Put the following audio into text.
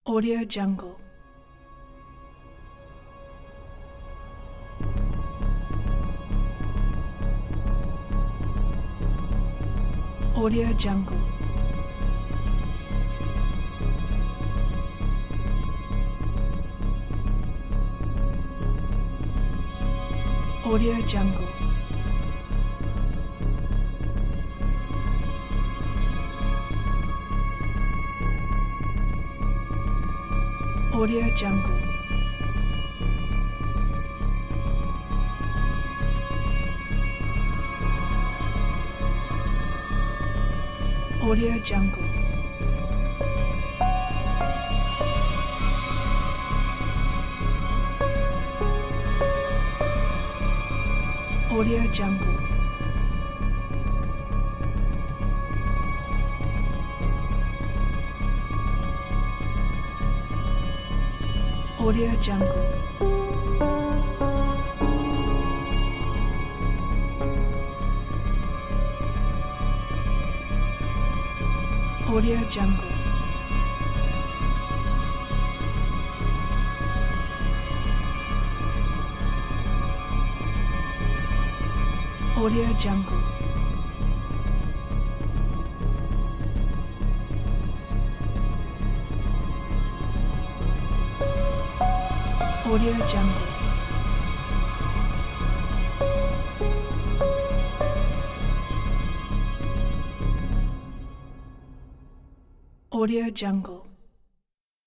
Audio Jungle. Audio Jungle. Audio Jungle. Audio Jungle. Audio Jungle. Audio Jungle. Audio Jungle. Audio Jungle. Audio Jungle. Audio Jungle. Audio Jungle.